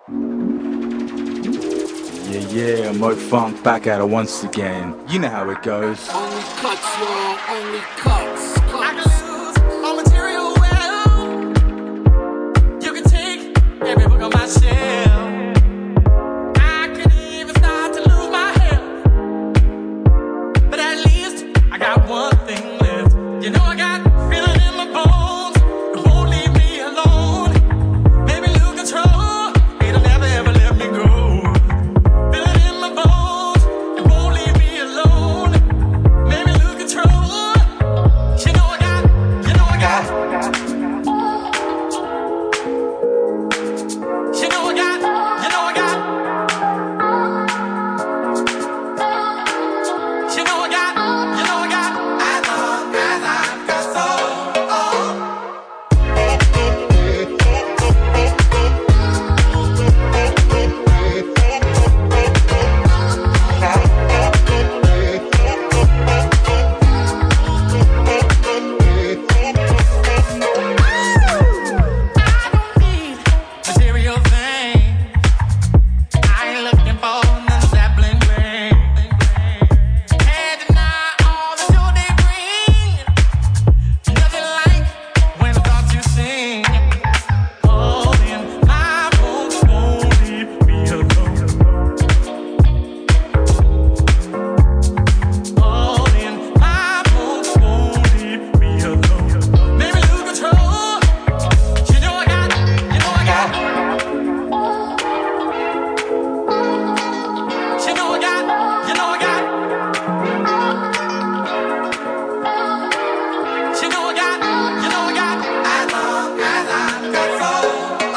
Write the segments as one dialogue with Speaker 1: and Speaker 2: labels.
Speaker 1: Yeah, Mo Funk back at it once again. You know how it goes.
Speaker 2: Only cuts, y'all, only cuts.
Speaker 3: I can lose all material well. You can take every book on my shelf. I could even start to lose my health. But at least I got one thing left. You know I got feeling in my bones. It won't leave me alone. Maybe lose control. It'll never ever let me go. Feeling in my bones. It won't leave me alone. Maybe lose control. You know I got. You know I got. You know I got. You know I got. You know I got. You know I got. As long as I've got soul. I don't need material things. I ain't looking for none of that bling bling. Can't deny all the joy they bring. Nothing like when the thoughts you sing. Holding my bones won't leave me alone. Holding my bones won't leave me alone. Maybe lose control. You know I got. You know I got. You know I got. You know I got. You know I got. You know I got. As long as I've got soul.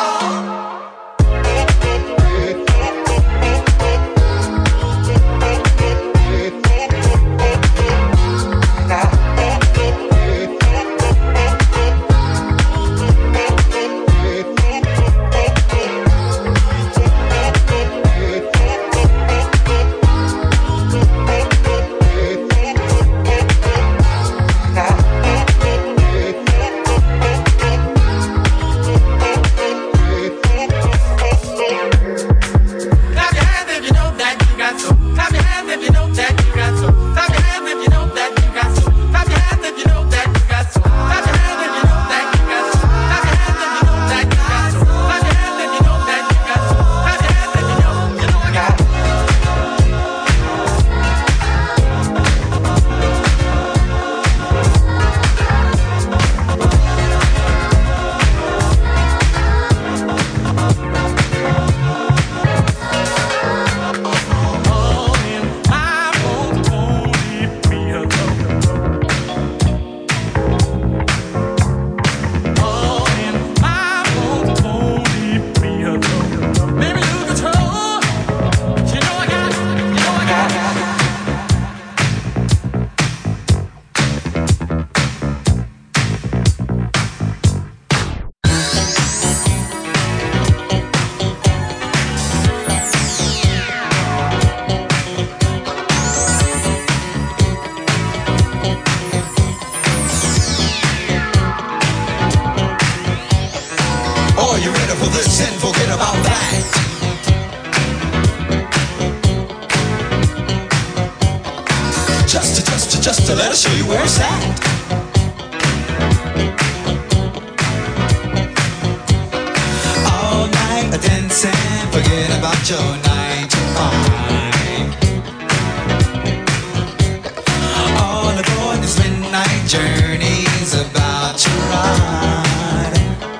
Speaker 3: Clap your hands if you know that you got soul. Clap your hands if you know that you got soul. Clap your hands if you know that you got soul. Clap your hands if you know that you got soul. Clap your hands if you know that you got soul. Clap your hands if you know that you got soul. Clap your hands if you know that you got soul. Clap your hands if you know. You know I got. Holding my bones won't leave me alone. Holding my bones won't leave me alone. Maybe lose control. You know I got. You know I got.
Speaker 4: Are you ready for this and forget about that? Just to let us show you where it's at. All night a dancing, forget about your 9 to 5. All aboard this midnight journey's about to ride.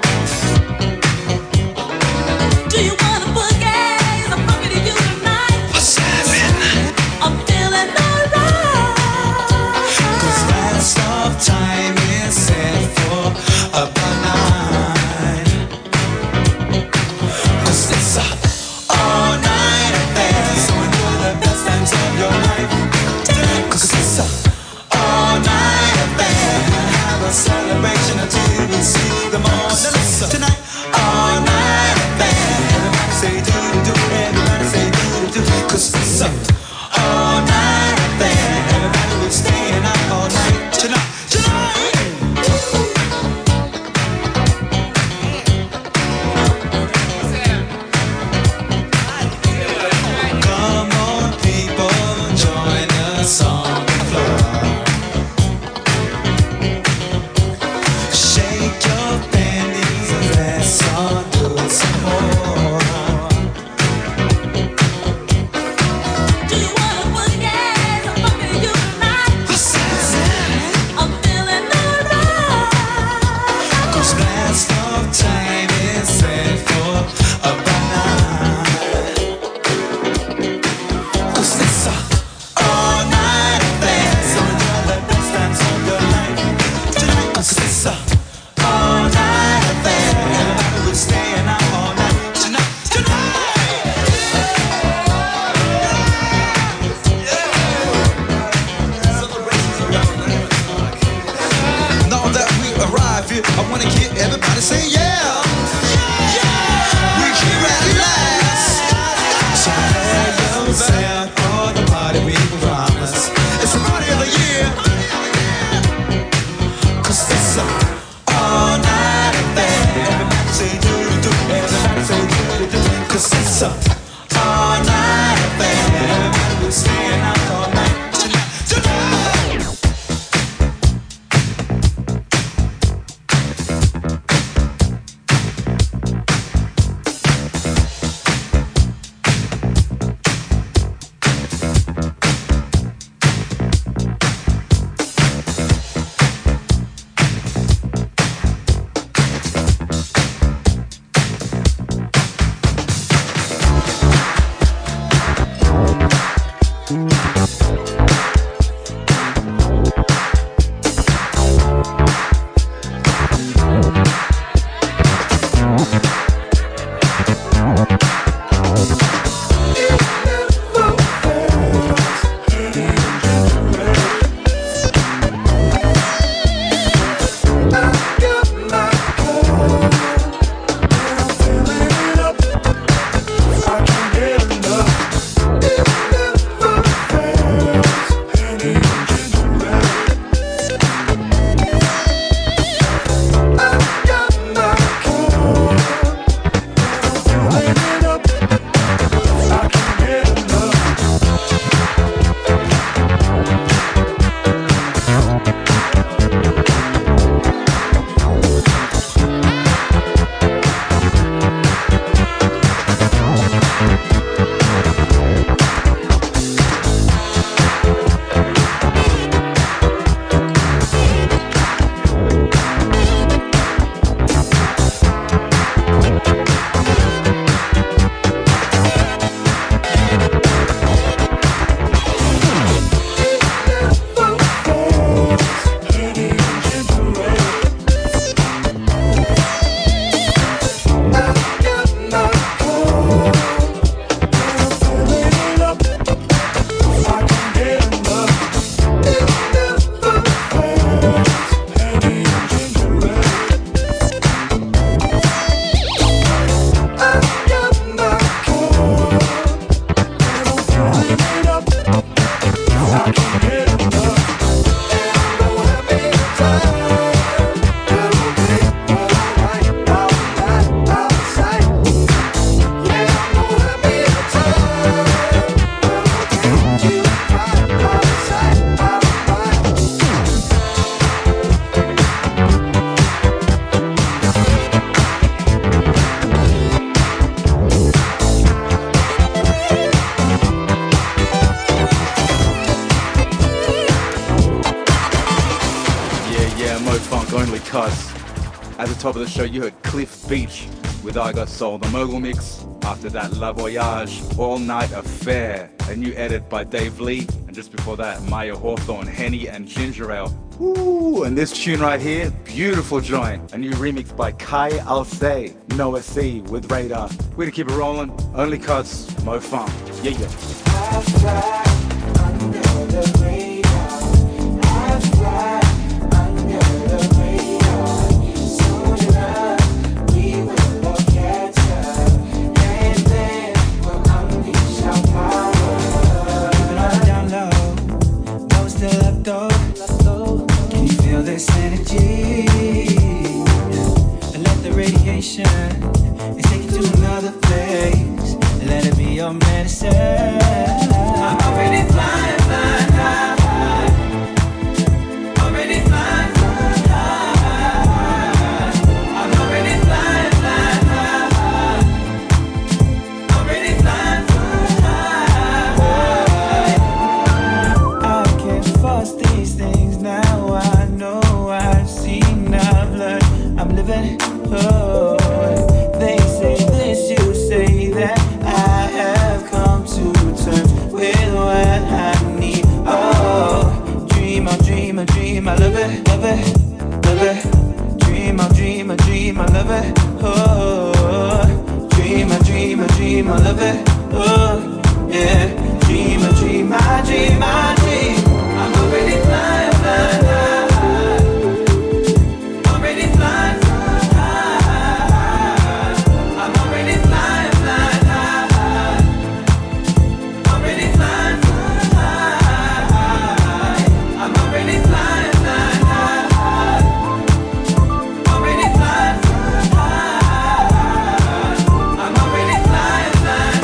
Speaker 5: Do you wanna boogie? I'm boogie to you tonight.
Speaker 4: What's happening?
Speaker 5: I'm feeling alright.
Speaker 4: 'Cause last of time is set for about 9. 'Cause it's a all night affair, so enjoy the best times of your life. 'Cause it's a all night affair. It's a all-night affair. We're staying out all night tonight.
Speaker 1: At the top of the show, you heard Cliff Beach with I Got Soul, the Mogul Mix. After that, La Voyage, All Night Affair, a new edit by Dave Lee. And just before that, Maya Hawthorne, Henny and Ginger Ale. Ooh, and this tune right here, beautiful joint. A new remix by Kai Alcé, Noah C with Radar. We're gonna keep it rolling. Only cuts, Mo Funk. Yeah, yeah.
Speaker 6: I fly under the radar. I fly under the radar. Soon enough, we will all catch up, and then we'll unleash our power. Keep it on down low, no still up though. Can you feel this energy? And let the radiation take you to another place. Let it be your medicine. I'm already flying, flying high. Already flying, flying high. I'm already flying, flying high. Already flying, flying high. I can't force these things now. I know I've seen, I've learned. I'm living, oh. They say this, you say that. I have come to terms with what I need. Oh, dream, I dream, I dream, I love it, love it, love it. Dream, I dream, I dream, I love it. Oh, dream, I dream, I dream, I love it. Oh, yeah. Dream, I dream, I dream, I dream. I'm already flying, flying high. Already flying, flying high. I'm already flying, flying high. Already flying, flying high. I'm already flying, flying high. Already flying, flying high. I'm already flying, flying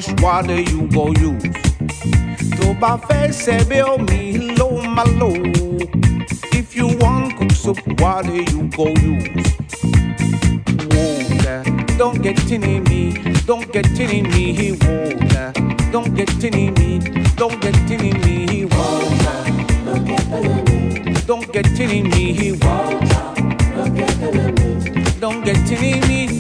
Speaker 7: wash water you go use. To ba fe se be o mi lo malo. If you want cook soup, water you go use. Water, don't get in me, don't get in me. Water, don't get in me, don't get in me. Water, don't get in me. Water, don't get in me.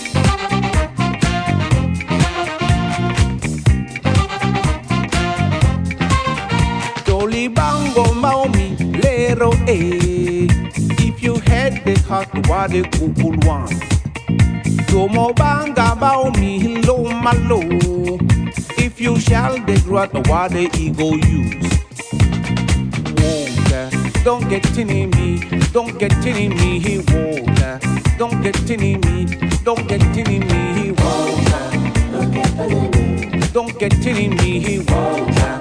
Speaker 7: Jolly bango maomi lero eh. If you had the heart, what a cool one. Tomo banga maomi lo malo. If you shall the grat, what the ego use. Water, don't get in me, don't get in me. Water, don't get in me, don't get in me. Water, don't get in me. Water,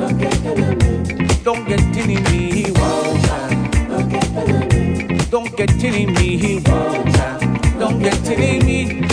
Speaker 7: don't get in me. Water, don't get in me. Water, don't get in me.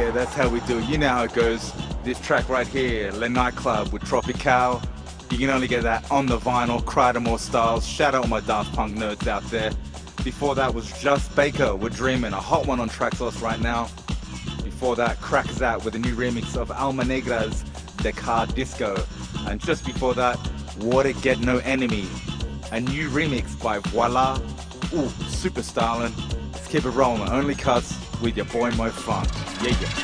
Speaker 1: Yeah, that's how we do it. You know how it goes. This track right here, Le Nightclub with Tropical. You can only get that on the vinyl, Cry to More Styles. Shout out my Daft Punk nerds out there. Before that was Just Baker with Dreamin', a hot one on Traxsource right now. Before that, Crackers Out with a new remix of Alma Negra's Decade Disco. And just before that, Water Get No Enemy, a new remix by Voila. Ooh, super styling. Let's keep it rolling. Only Cuts with your boy Mo Funk. Yeah, yeah.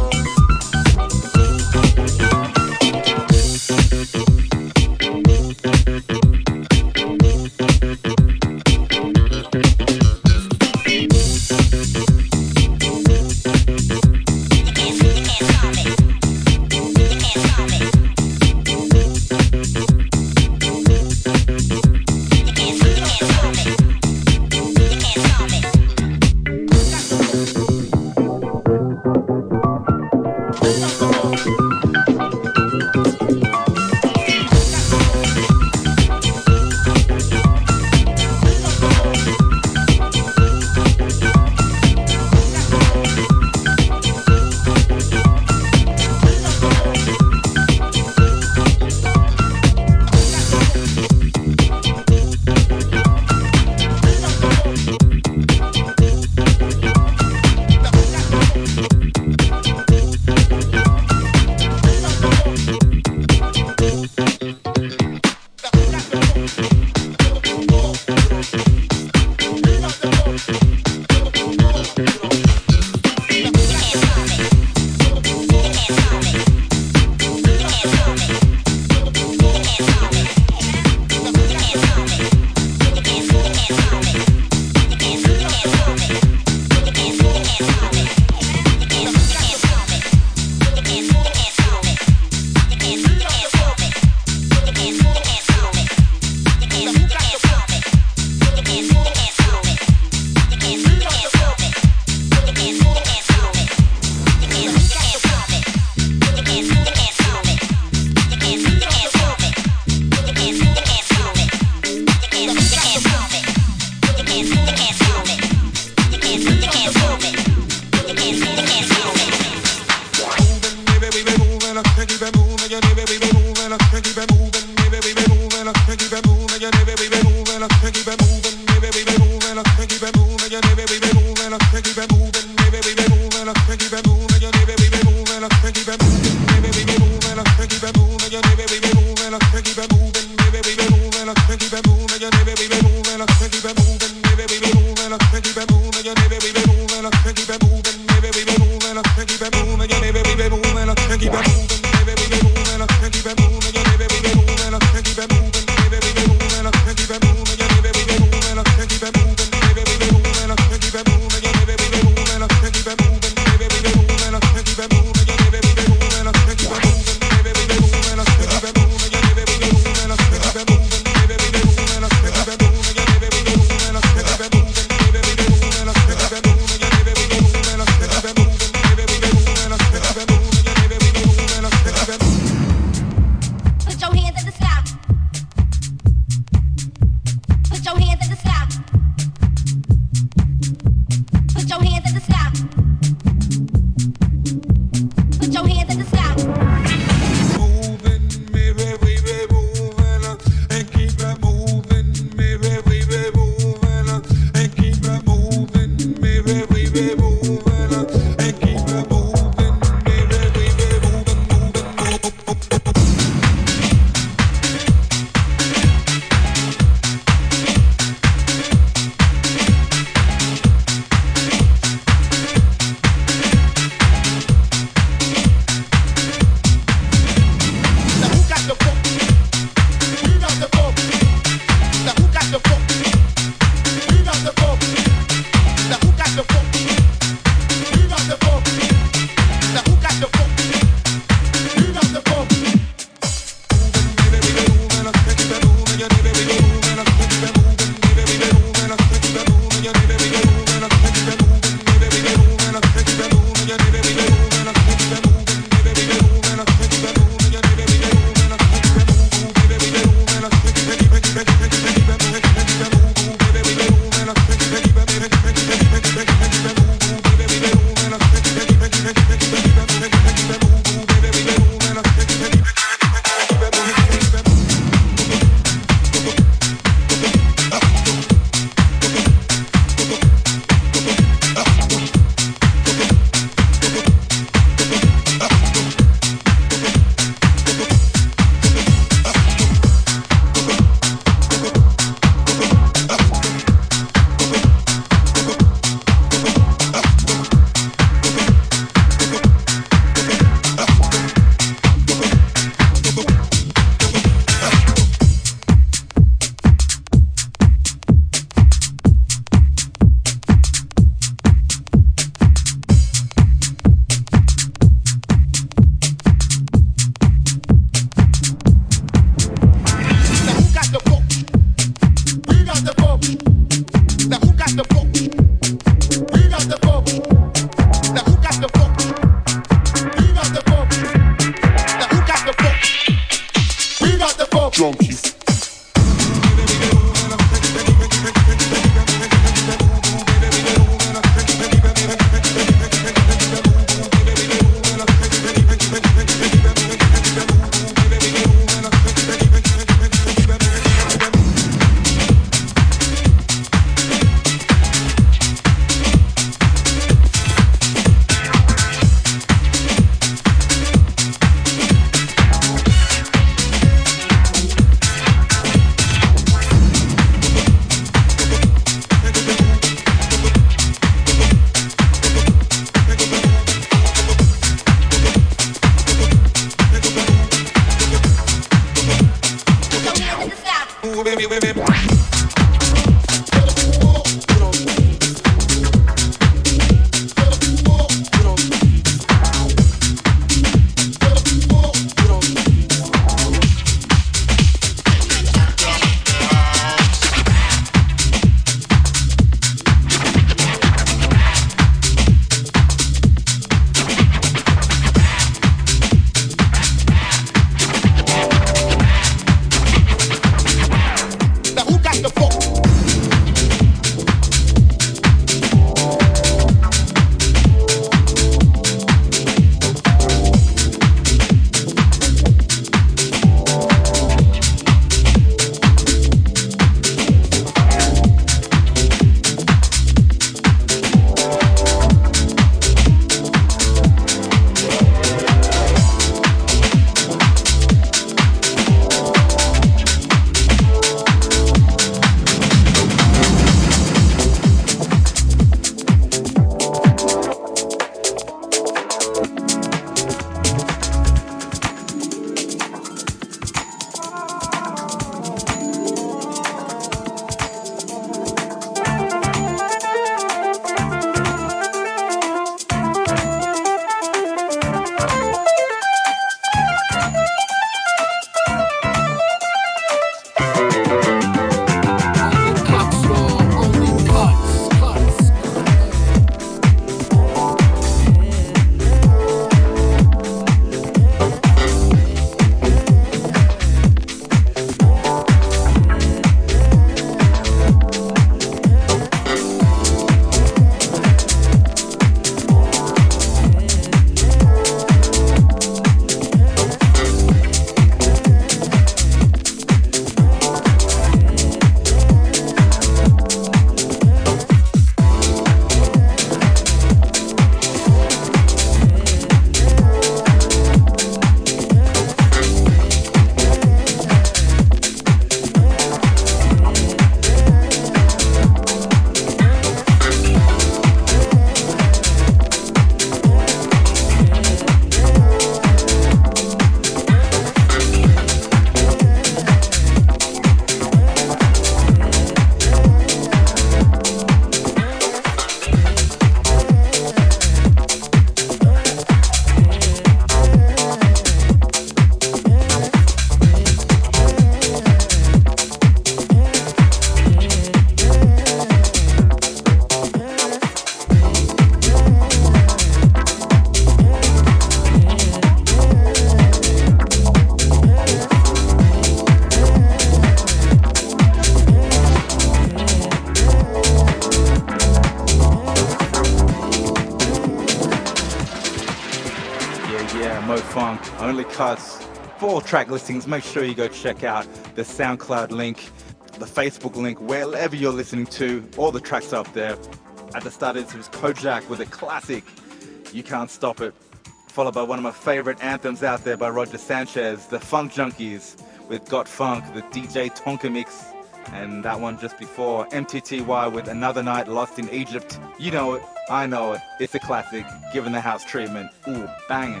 Speaker 1: Yeah, Mo Funk, Only Cuts. For all track listings, make sure you go check out the SoundCloud link, the Facebook link, wherever you're listening to. All the tracks up there. At the start, it was Kojak with a classic, You Can't Stop It, followed by one of my favorite anthems out there by Roger Sanchez, the Funk Junkies with Got Funk, the DJ Tonka mix, and that one just before, MTTY with Another Night Lost in Egypt. You know it, I know it, it's a classic, given the house treatment. Ooh, banging.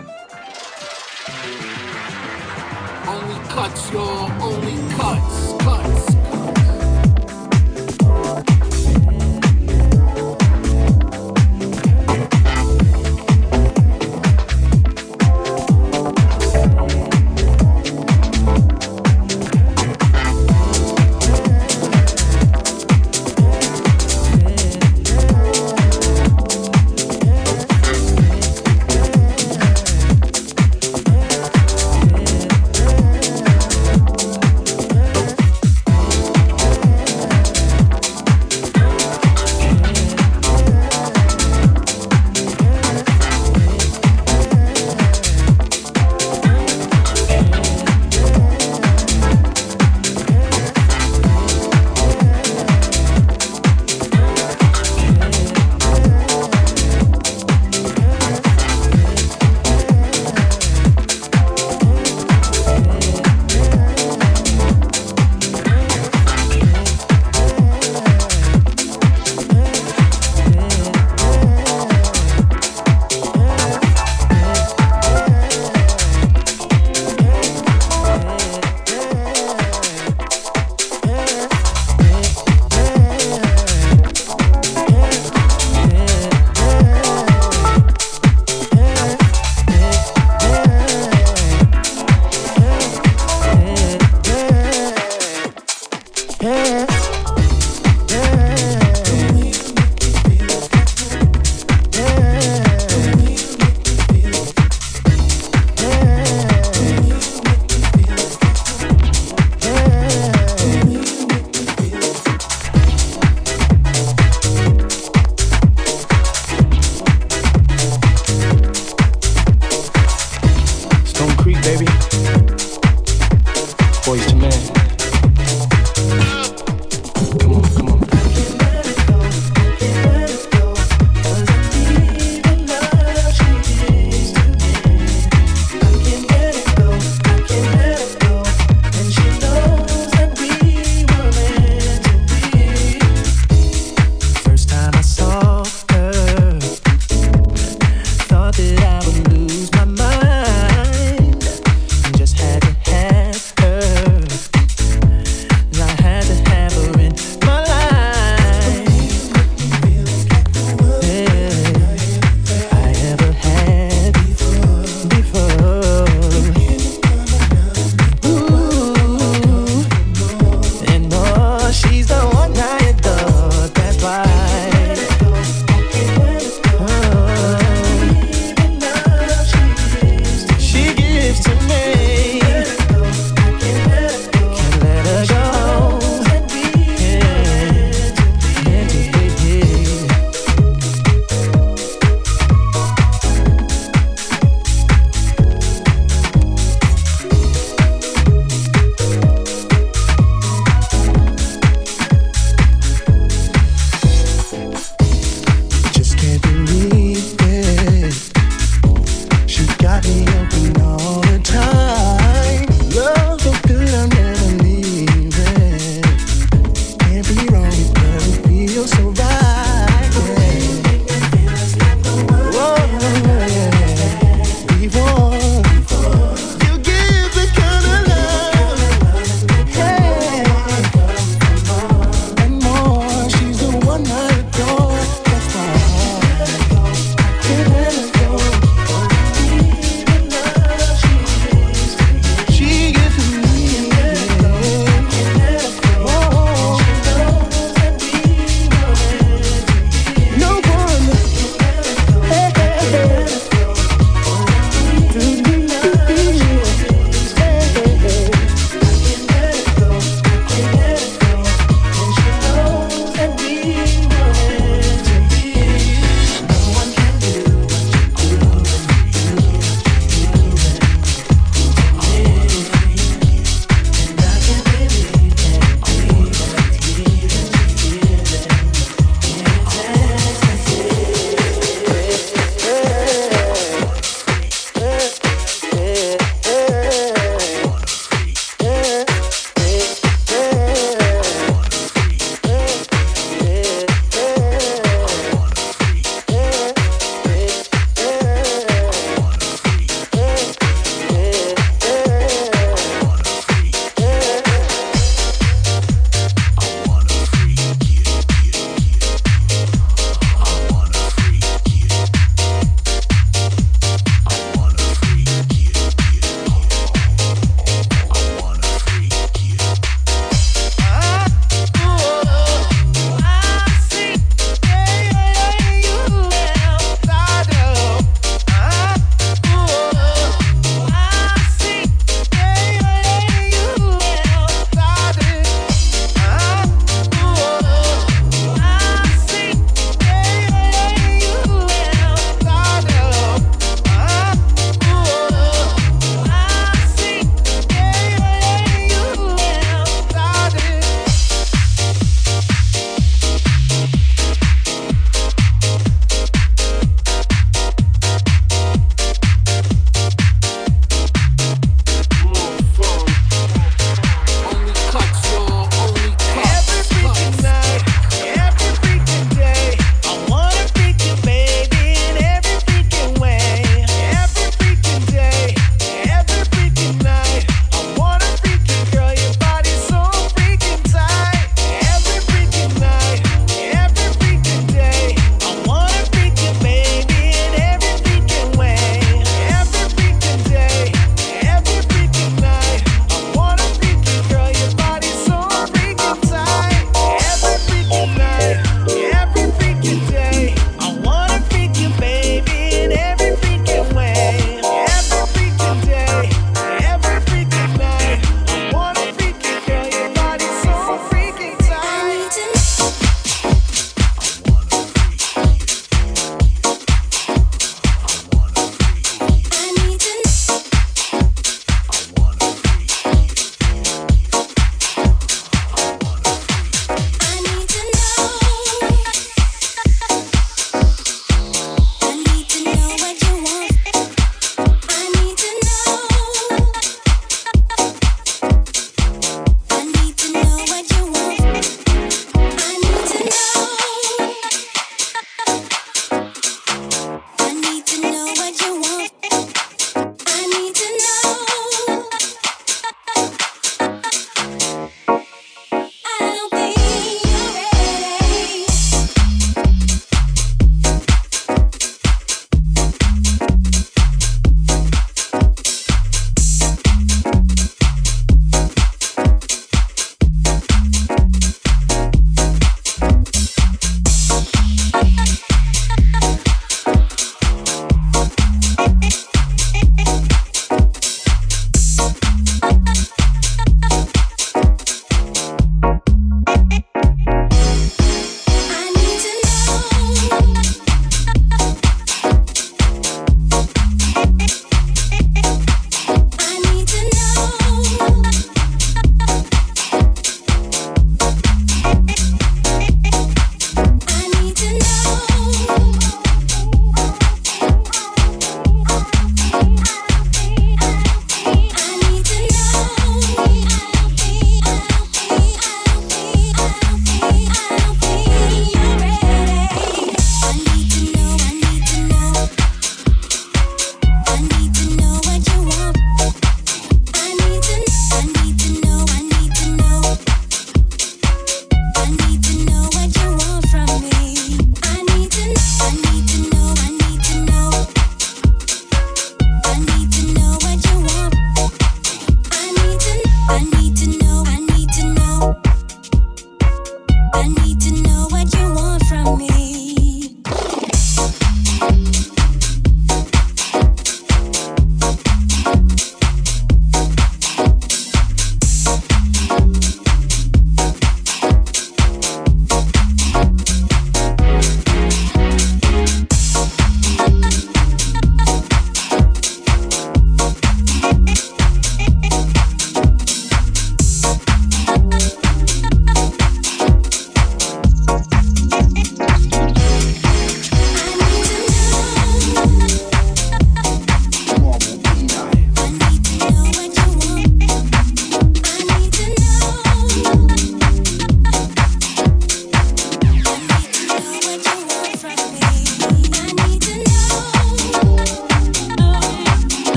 Speaker 2: Only cuts, y'all. Only cuts.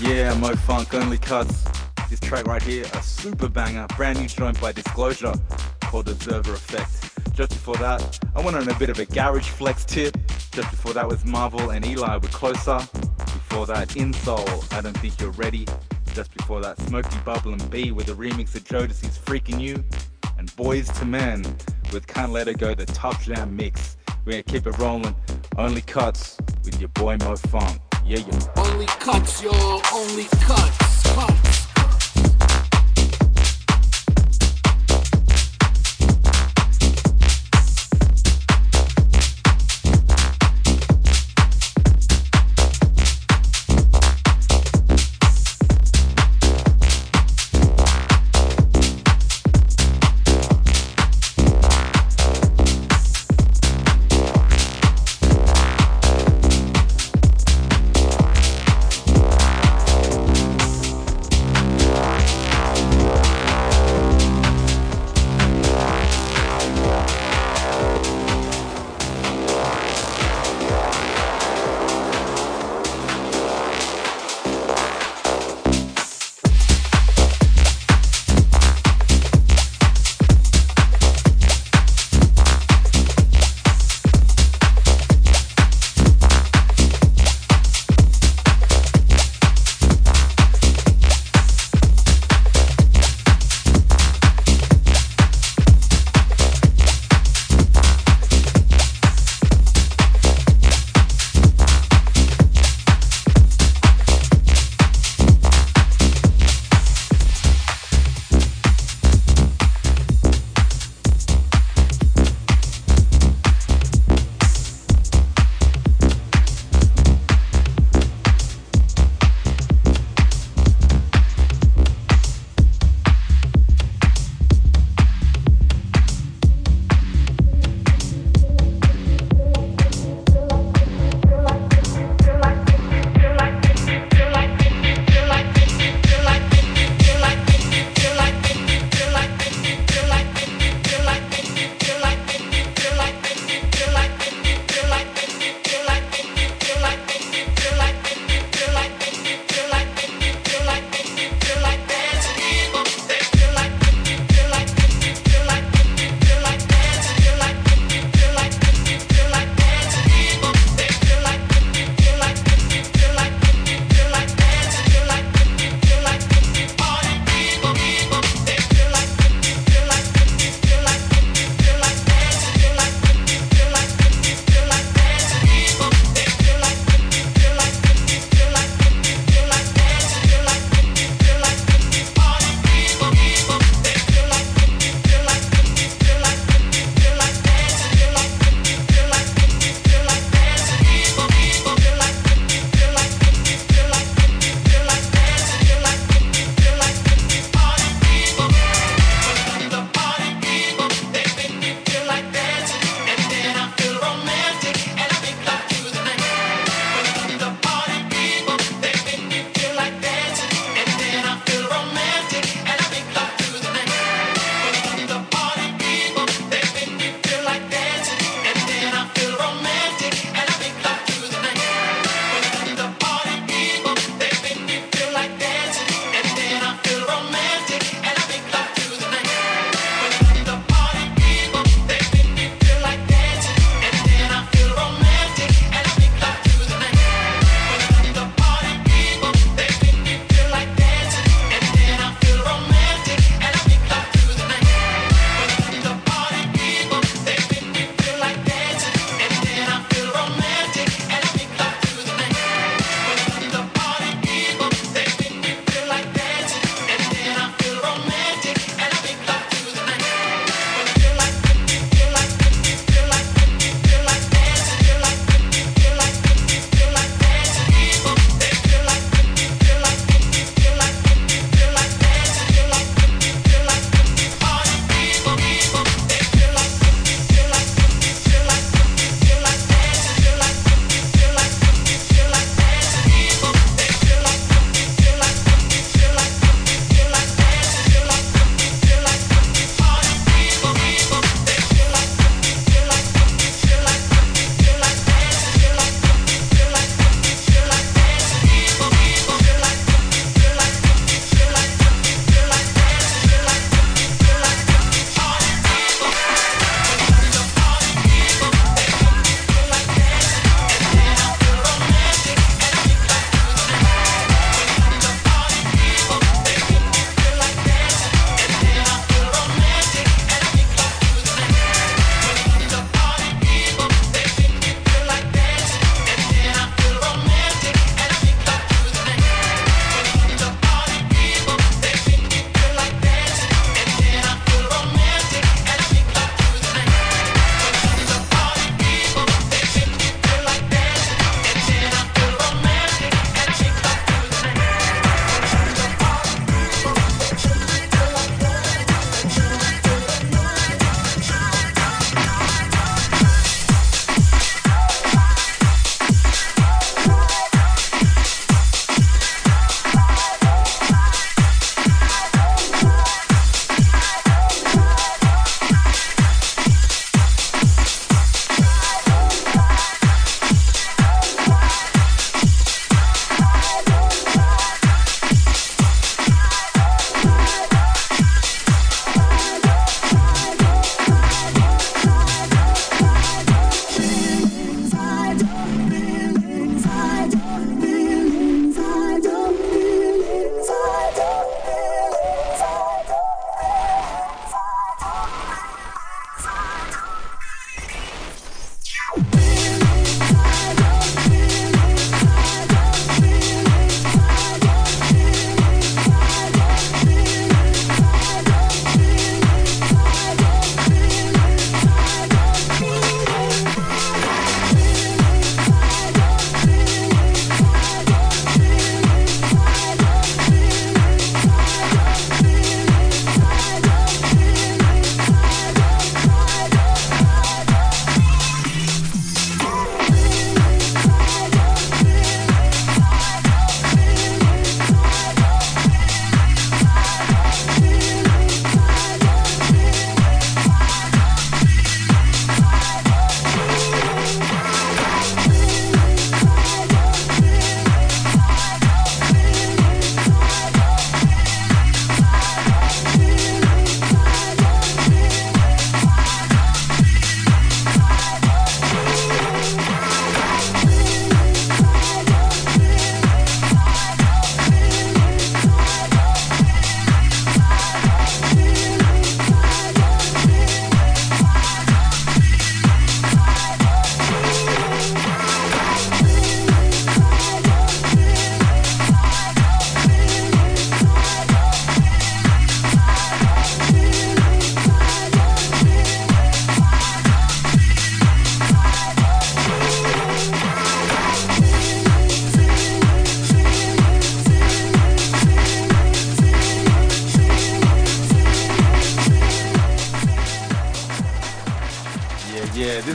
Speaker 1: Yeah, Mo Funk, Only Cuts. This track right here, a super banger, brand new joint by Disclosure called Observer Effect. Just before that, I went on a bit of a garage flex tip. Just before that was Marvel and Eli with Closer. Before that, Insole, I Don't Think You're Ready. Just before that, Smokey Bubble and B with a remix of Jodeci's Freaking You. And Boys to Men with Can't Let It Go, the Top Jam mix. We're gonna keep it rolling. Only Cuts with your boy Mo Funk. Yeah, yeah.
Speaker 2: Only cuts, y'all. Only cuts. Cuts.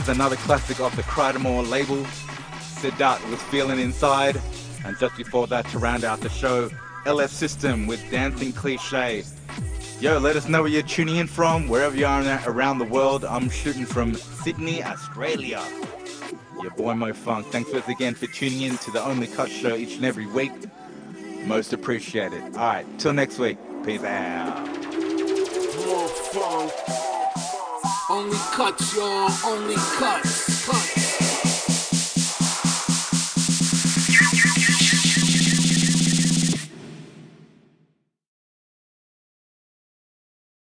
Speaker 1: is another classic of the Crydermore label. Siddharth was Feeling Inside. And just before that, to round out the show, LF System with Dancing Cliche. Yo, let us know where you're tuning in from, wherever you are around the world. I'm shooting from Sydney, Australia. Your boy Mo Funk. Thanks once again for tuning in to the Only Cut show each and every week. Most appreciated. Alright, till next week. Peace out.
Speaker 2: More funk. Only cuts, y'all. Only cuts. Cuts.